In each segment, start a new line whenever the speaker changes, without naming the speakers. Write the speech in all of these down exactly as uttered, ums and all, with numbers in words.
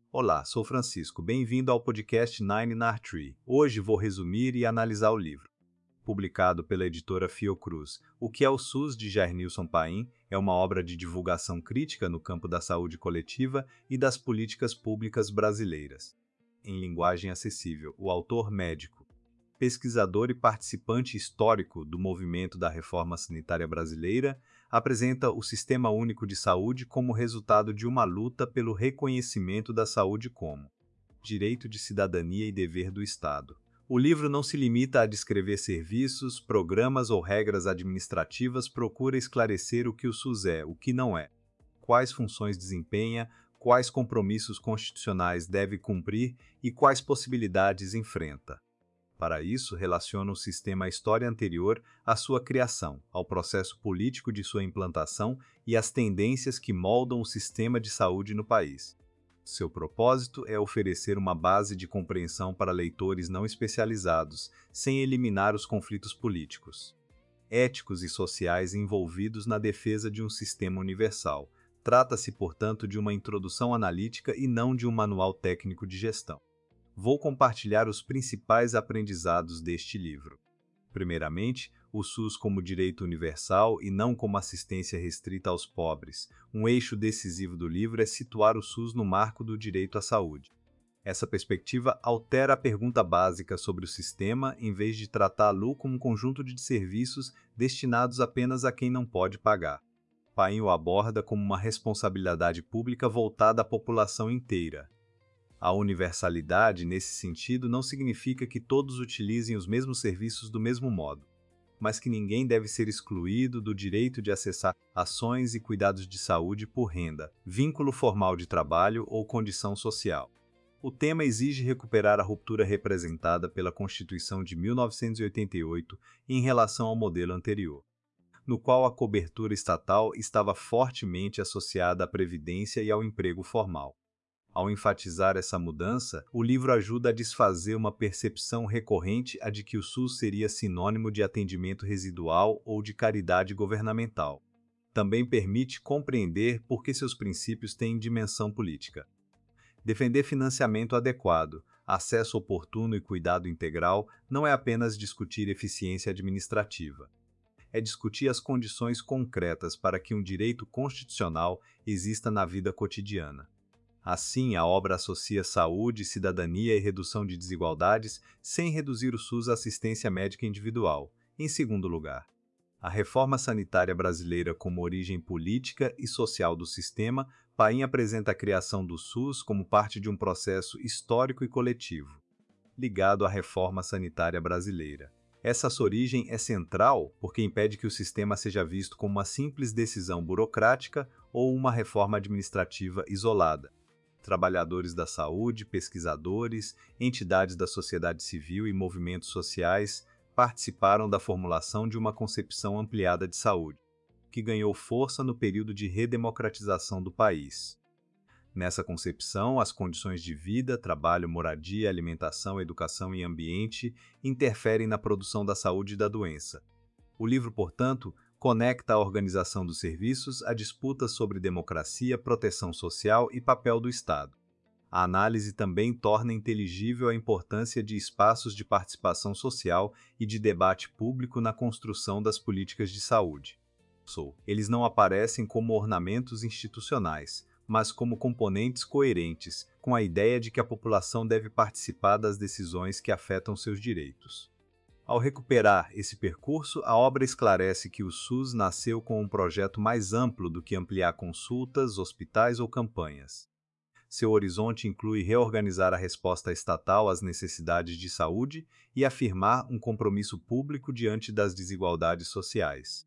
Olá, sou Francisco. Bem-vindo ao podcast Nine Nar Tree. Hoje vou resumir e analisar o livro. Publicado pela editora Fiocruz, O que é o SUS, de Jair Nilson Paim, é uma obra de divulgação crítica no campo da saúde coletiva e das políticas públicas brasileiras. Em linguagem acessível, o autor médico, pesquisador e participante histórico do movimento da reforma sanitária brasileira, apresenta o Sistema Único de Saúde como resultado de uma luta pelo reconhecimento da saúde como direito de cidadania e dever do Estado. O livro não se limita a descrever serviços, programas ou regras administrativas, procura esclarecer o que o SUS é, o que não é, quais funções desempenha, quais compromissos constitucionais deve cumprir e quais possibilidades enfrenta. Para isso, relaciona o sistema à história anterior à sua criação, ao processo político de sua implantação e às tendências que moldam o sistema de saúde no país. Seu propósito é oferecer uma base de compreensão para leitores não especializados, sem eliminar os conflitos políticos, éticos e sociais envolvidos na defesa de um sistema universal. Trata-se, portanto, de uma introdução analítica e não de um manual técnico de gestão. Vou compartilhar os principais aprendizados deste livro. Primeiramente, o SUS como direito universal e não como assistência restrita aos pobres. Um eixo decisivo do livro é situar o SUS no marco do direito à saúde. Essa perspectiva altera a pergunta básica sobre o sistema, em vez de tratá-lo como um conjunto de serviços destinados apenas a quem não pode pagar. Paim o aborda como uma responsabilidade pública voltada à população inteira. A universalidade, nesse sentido, não significa que todos utilizem os mesmos serviços do mesmo modo, mas que ninguém deve ser excluído do direito de acessar ações e cuidados de saúde por renda, vínculo formal de trabalho ou condição social. O tema exige recuperar a ruptura representada pela Constituição de mil novecentos e oitenta e oito em relação ao modelo anterior, no qual a cobertura estatal estava fortemente associada à previdência e ao emprego formal. Ao enfatizar essa mudança, o livro ajuda a desfazer uma percepção recorrente a de que o SUS seria sinônimo de atendimento residual ou de caridade governamental. Também permite compreender por que seus princípios têm dimensão política. Defender financiamento adequado, acesso oportuno e cuidado integral não é apenas discutir eficiência administrativa. É discutir as condições concretas para que um direito constitucional exista na vida cotidiana. Assim, a obra associa saúde, cidadania e redução de desigualdades sem reduzir o SUS à assistência médica individual. Em segundo lugar, a reforma sanitária brasileira como origem política e social do sistema, Paim apresenta a criação do SUS como parte de um processo histórico e coletivo, ligado à reforma sanitária brasileira. Essa sua origem é central porque impede que o sistema seja visto como uma simples decisão burocrática ou uma reforma administrativa isolada. Trabalhadores da saúde, pesquisadores, entidades da sociedade civil e movimentos sociais participaram da formulação de uma concepção ampliada de saúde, que ganhou força no período de redemocratização do país. Nessa concepção, as condições de vida, trabalho, moradia, alimentação, educação e ambiente interferem na produção da saúde e da doença. O livro, portanto, conecta a organização dos serviços à disputa sobre democracia, proteção social e papel do Estado. A análise também torna inteligível a importância de espaços de participação social e de debate público na construção das políticas de saúde. Eles não aparecem como ornamentos institucionais, mas como componentes coerentes, com a ideia de que a população deve participar das decisões que afetam seus direitos. Ao recuperar esse percurso, a obra esclarece que o SUS nasceu com um projeto mais amplo do que ampliar consultas, hospitais ou campanhas. Seu horizonte inclui reorganizar a resposta estatal às necessidades de saúde e afirmar um compromisso público diante das desigualdades sociais.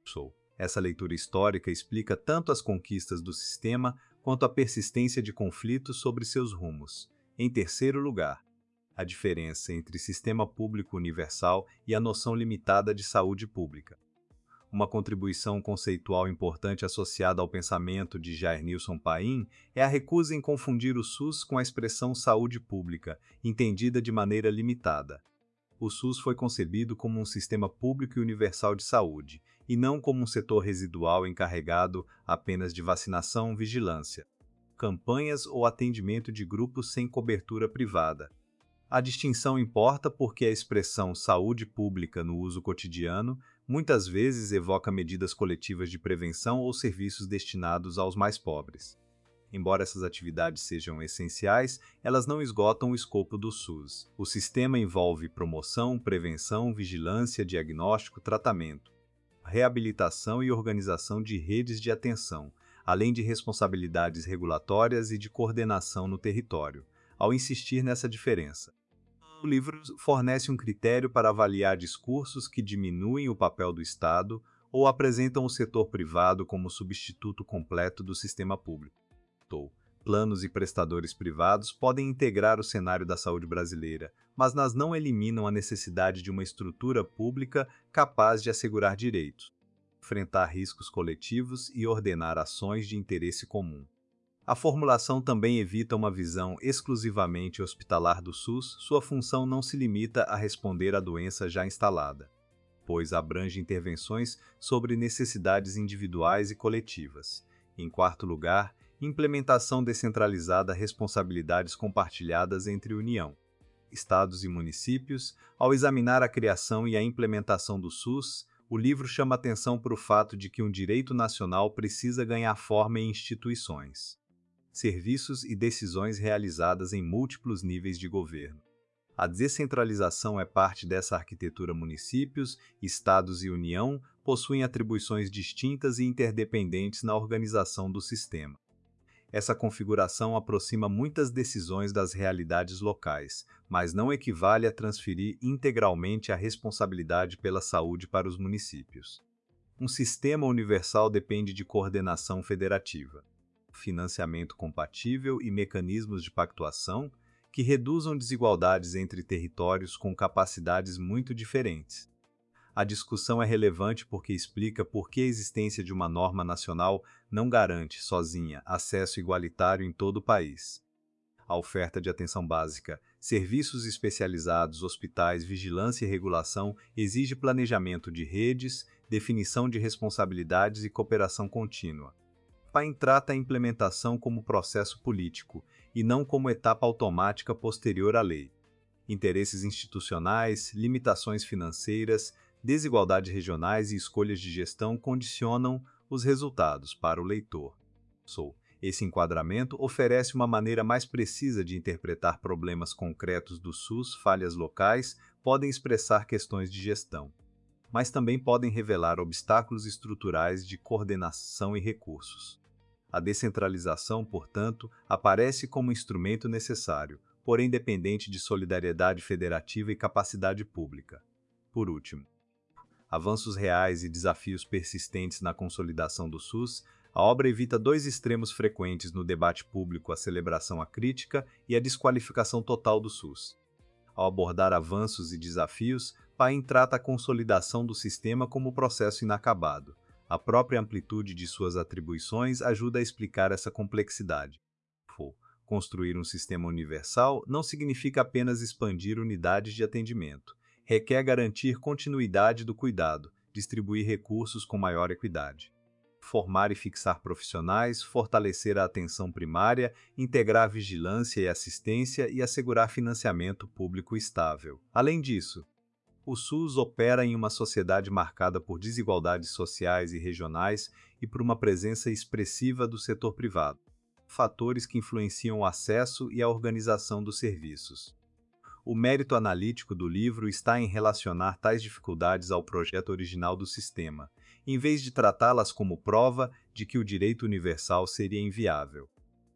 Essa leitura histórica explica tanto as conquistas do sistema quanto a persistência de conflitos sobre seus rumos. Em terceiro lugar, a diferença entre sistema público universal e a noção limitada de saúde pública. Uma contribuição conceitual importante associada ao pensamento de Jair Nilson Paim é a recusa em confundir o SUS com a expressão saúde pública, entendida de maneira limitada. O SUS foi concebido como um sistema público e universal de saúde, e não como um setor residual encarregado apenas de vacinação e vigilância. campanhas ou atendimento de grupos sem cobertura privada. A distinção importa porque a expressão saúde pública no uso cotidiano muitas vezes evoca medidas coletivas de prevenção ou serviços destinados aos mais pobres. Embora essas atividades sejam essenciais, elas não esgotam o escopo do SUS. O sistema envolve promoção, prevenção, vigilância, diagnóstico, tratamento, reabilitação e organização de redes de atenção, além de responsabilidades regulatórias e de coordenação no território. Ao insistir nessa diferença, o livro fornece um critério para avaliar discursos que diminuem o papel do Estado ou apresentam o setor privado como substituto completo do sistema público. Planos e prestadores privados podem integrar o cenário da saúde brasileira, mas nas não eliminam a necessidade de uma estrutura pública capaz de assegurar direitos, enfrentar riscos coletivos e ordenar ações de interesse comum. A formulação também evita uma visão exclusivamente hospitalar do SUS. Sua função não se limita a responder à doença já instalada, pois abrange intervenções sobre necessidades individuais e coletivas. Em quarto lugar, implementação descentralizada, responsabilidades compartilhadas entre União, Estados e municípios. Ao examinar a criação e a implementação do SUS, o livro chama atenção para o fato de que um direito nacional precisa ganhar forma em instituições, serviços e decisões realizadas em múltiplos níveis de governo. A descentralização é parte dessa arquitetura. Municípios, estados e União possuem atribuições distintas e interdependentes na organização do sistema. Essa configuração aproxima muitas decisões das realidades locais, mas não equivale a transferir integralmente a responsabilidade pela saúde para os municípios. Um sistema universal depende de coordenação federativa, financiamento compatível e mecanismos de pactuação que reduzam desigualdades entre territórios com capacidades muito diferentes. A discussão é relevante porque explica por que a existência de uma norma nacional não garante, sozinha, acesso igualitário em todo o país. A oferta de atenção básica, serviços especializados, hospitais, vigilância e regulação exige planejamento de redes, definição de responsabilidades e cooperação contínua. Paim trata a implementação como processo político e não como etapa automática posterior à lei. Interesses institucionais, limitações financeiras, desigualdades regionais e escolhas de gestão condicionam os resultados para o leitor. Esse enquadramento oferece uma maneira mais precisa de interpretar problemas concretos do SUS. Falhas locais podem expressar questões de gestão, mas também podem revelar obstáculos estruturais de coordenação e recursos. A descentralização, portanto, aparece como instrumento necessário, porém dependente de solidariedade federativa e capacidade pública. Por último, avanços reais e desafios persistentes na consolidação do SUS, a obra evita dois extremos frequentes no debate público: a celebração à crítica e a desqualificação total do SUS. Ao abordar avanços e desafios, Paim trata a consolidação do sistema como processo inacabado. A própria amplitude de suas atribuições ajuda a explicar essa complexidade. Construir um sistema universal não significa apenas expandir unidades de atendimento. Requer garantir continuidade do cuidado, distribuir recursos com maior equidade, formar e fixar profissionais, fortalecer a atenção primária, integrar vigilância e assistência e assegurar financiamento público estável. Além disso, o SUS opera em uma sociedade marcada por desigualdades sociais e regionais e por uma presença expressiva do setor privado, fatores que influenciam o acesso e a organização dos serviços. O mérito analítico do livro está em relacionar tais dificuldades ao projeto original do sistema, em vez de tratá-las como prova de que o direito universal seria inviável.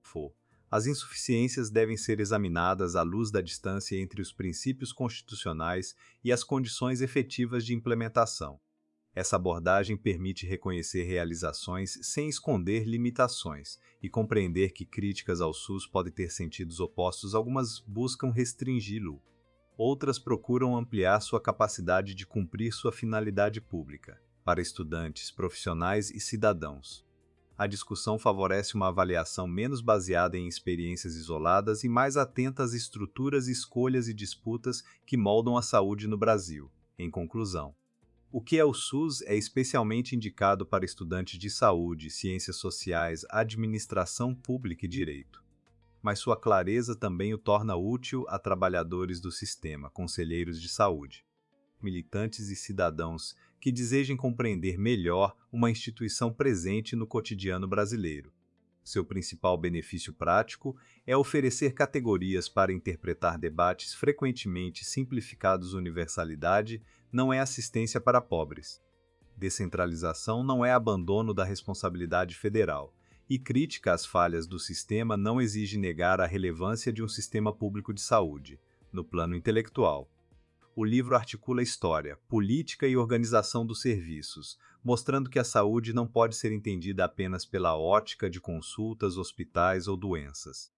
As insuficiências devem ser examinadas à luz da distância entre os princípios constitucionais e as condições efetivas de implementação. Essa abordagem permite reconhecer realizações sem esconder limitações e compreender que críticas ao SUS podem ter sentidos opostos. Algumas buscam restringi-lo, outras procuram ampliar sua capacidade de cumprir sua finalidade pública, para estudantes, profissionais e cidadãos. A discussão favorece uma avaliação menos baseada em experiências isoladas e mais atenta às estruturas, escolhas e disputas que moldam a saúde no Brasil. Em conclusão, O que é o SUS é especialmente indicado para estudantes de saúde, ciências sociais, administração pública e direito. Mas sua clareza também o torna útil a trabalhadores do sistema, conselheiros de saúde, militantes e cidadãos que desejem compreender melhor uma instituição presente no cotidiano brasileiro. Seu principal benefício prático é oferecer categorias para interpretar debates frequentemente simplificados. Universalidade não é assistência para pobres. Descentralização não é abandono da responsabilidade federal. E crítica às falhas do sistema não exige negar a relevância de um sistema público de saúde, no plano intelectual. O livro articula história, política e organização dos serviços, mostrando que a saúde não pode ser entendida apenas pela ótica de consultas, hospitais ou doenças.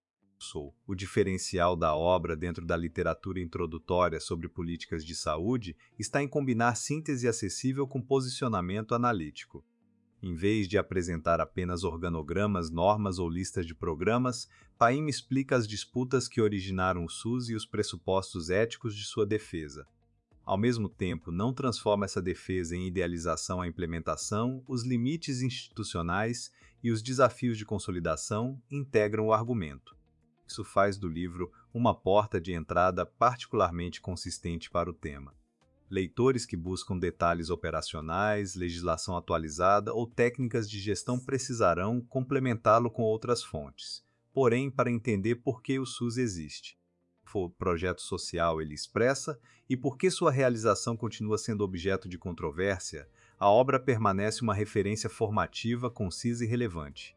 O diferencial da obra dentro da literatura introdutória sobre políticas de saúde está em combinar síntese acessível com posicionamento analítico. Em vez de apresentar apenas organogramas, normas ou listas de programas, Paim explica as disputas que originaram o SUS e os pressupostos éticos de sua defesa. Ao mesmo tempo, não transforma essa defesa em idealização à implementação, os limites institucionais e os desafios de consolidação integram o argumento. Isso faz do livro uma porta de entrada particularmente consistente para o tema. Leitores que buscam detalhes operacionais, legislação atualizada ou técnicas de gestão precisarão complementá-lo com outras fontes. Porém, para entender por que o SUS existe, o projeto social ele expressa e por que sua realização continua sendo objeto de controvérsia, a obra permanece uma referência formativa, concisa e relevante.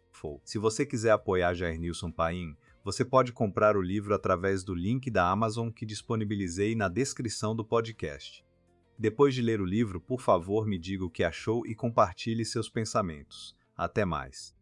Se você quiser apoiar Jairnilson Paim, você pode comprar o livro através do link da Amazon que disponibilizei na descrição do podcast. Depois de ler o livro, por favor, me diga o que achou e compartilhe seus pensamentos. Até mais!